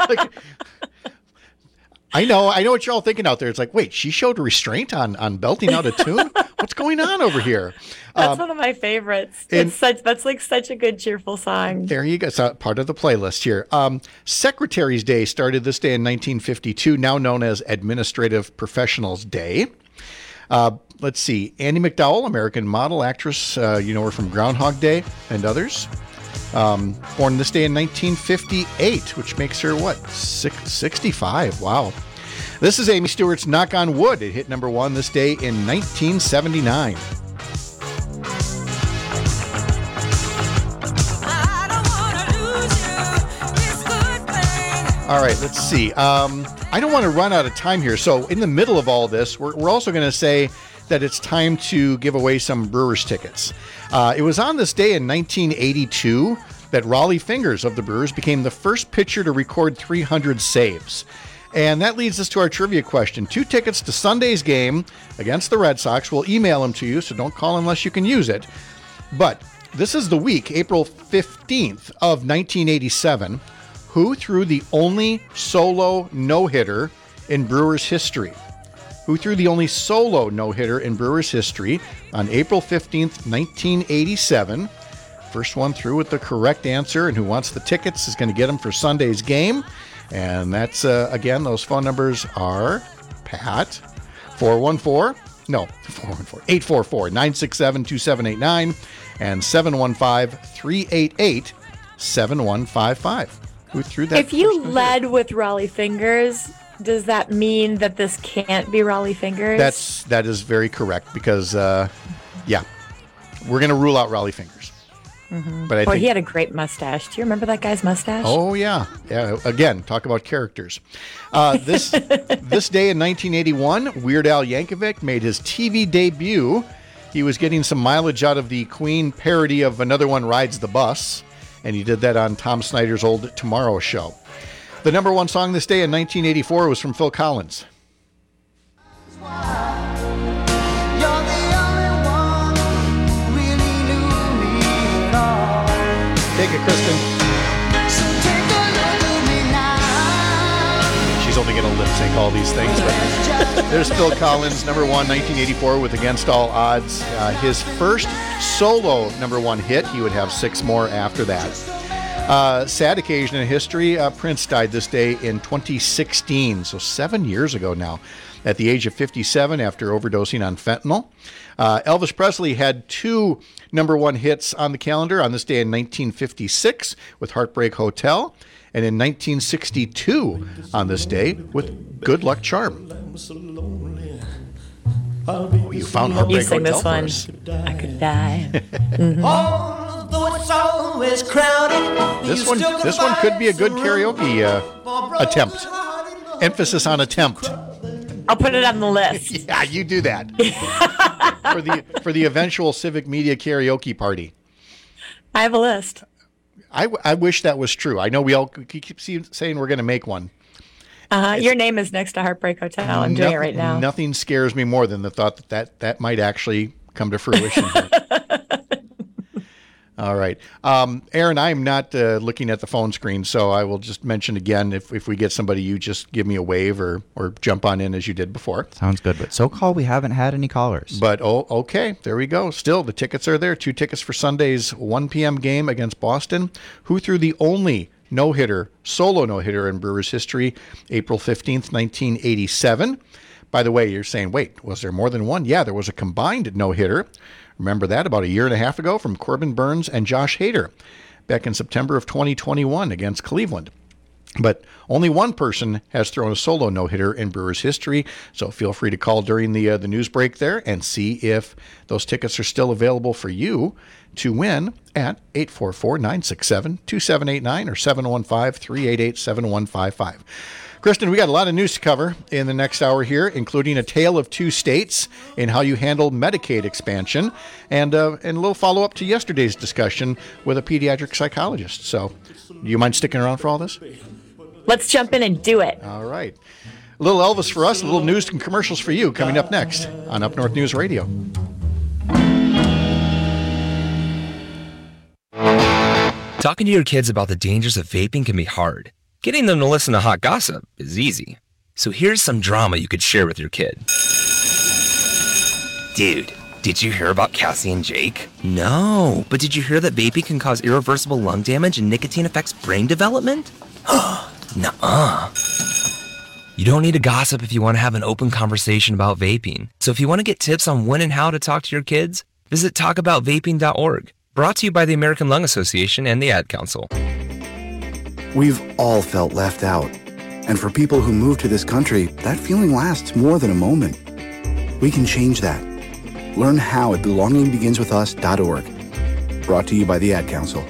I know what you're all thinking out there. It's like, wait, she showed restraint on belting out a tune? What's going on over here? That's one of my favorites. That's like such a good, cheerful song. There you go. It's part of the playlist here. Secretary's Day started this day in 1952, now known as Administrative Professionals Day. Let's see. Andie MacDowell, American model, actress. You know her from Groundhog Day and others. Born this day in 1958, which makes her, 65. Wow. This is Amy Stewart's Knock on Wood. It hit number 1 this day in 1979. All right, let's see. I don't want to run out of time here. So in the middle of all this, we're also going to say that it's time to give away some Brewers tickets. It was on this day in 1982 that Rollie Fingers of the Brewers became the first pitcher to record 300 saves. And that leads us to our trivia question. 2 tickets to Sunday's game against the Red Sox. We'll email them to you, so don't call unless you can use it. But this is the week, April 15th of 1987, who threw the only solo no-hitter in Brewers history. Who threw the only solo no-hitter in Brewers history on April 15th, 1987. First one through with the correct answer, and who wants the tickets is going to get them for Sunday's game. And that's, again, those phone numbers are Pat, 844-967-2789, and 715-388-7155. Who threw that? If you led with Rollie Fingers, does that mean that this can't be Rollie Fingers? That is very correct because, we're going to rule out Rollie Fingers. Mm-hmm. But I think he had a great mustache. Do you remember that guy's mustache? Oh yeah. Again, talk about characters. This day in 1981, Weird Al Yankovic made his TV debut. He was getting some mileage out of the Queen parody of Another One Rides the Bus, and he did that on Tom Snyder's old Tomorrow Show. The number 1 song this day in 1984 was from Phil Collins. Take it, Kristen. She's only going to lip sync all these things. But there's Phil Collins, number 1, 1984, with Against All Odds. His first solo number 1 hit. He would have 6 more after that. Sad occasion in history. Prince died this day in 2016, so 7 years ago now, at the age of 57 after overdosing on fentanyl. Elvis Presley had 2 number 1 hits on the calendar on this day in 1956 with Heartbreak Hotel, and in 1962 on this day with Good Luck Charm. Oh, you found Heartbreak you sing Hotel this for one. us. I could die. Mm-hmm. Although it's always crowded, This one could be a good karaoke attempt. Emphasis on attempt. I'll put it on the list. Yeah, you do that. for the eventual Civic Media karaoke party. I have a list. I wish that was true. I know we all keep saying we're going to make one. Your name is next to Heartbreak Hotel. I'm doing it right now. Nothing scares me more than the thought that might actually come to fruition. All right. Aaron, I'm not looking at the phone screen, so I will just mention again, if we get somebody, you just give me a wave or jump on in as you did before. Sounds good. But so-called, we haven't had any callers. But, okay. There we go. Still, the tickets are there. 2 tickets for Sunday's 1 p.m. game against Boston. Who threw the only solo no-hitter in Brewers history, April 15th, 1987. By the way, you're saying, wait, was there more than one? Yeah, there was a combined no-hitter. Remember that about a year and a half ago from Corbin Burns and Josh Hader back in September of 2021 against Cleveland. But only one person has thrown a solo no-hitter in Brewers history, so feel free to call during the news break there and see if those tickets are still available for you to win at 844-967-2789 or 715-388-7155. Kristen, we got a lot of news to cover in the next hour here, including a tale of two states and how you handle Medicaid expansion, and a little follow-up to yesterday's discussion with a pediatric psychologist. So, do you mind sticking around for all this? Let's jump in and do it. All right. A little Elvis for us, a little news and commercials for you coming up next on Up North News Radio. Talking to your kids about the dangers of vaping can be hard. Getting them to listen to hot gossip is easy. So here's some drama you could share with your kid. Dude, did you hear about Cassie and Jake? No, but did you hear that vaping can cause irreversible lung damage and nicotine affects brain development? Nuh-uh. You don't need to gossip if you want to have an open conversation about vaping. So if you want to get tips on when and how to talk to your kids, visit talkaboutvaping.org. Brought to you by the American Lung Association and the Ad Council. We've all felt left out. And for people who move to this country, that feeling lasts more than a moment. We can change that. Learn how at belongingbeginswithus.org. Brought to you by the Ad Council.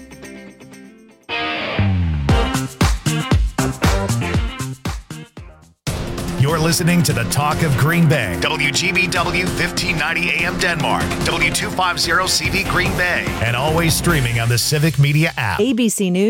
You're listening to the Talk of Green Bay. WGBW 1590 AM Denmark. W250 CV Green Bay. And always streaming on the Civic Media app. ABC News.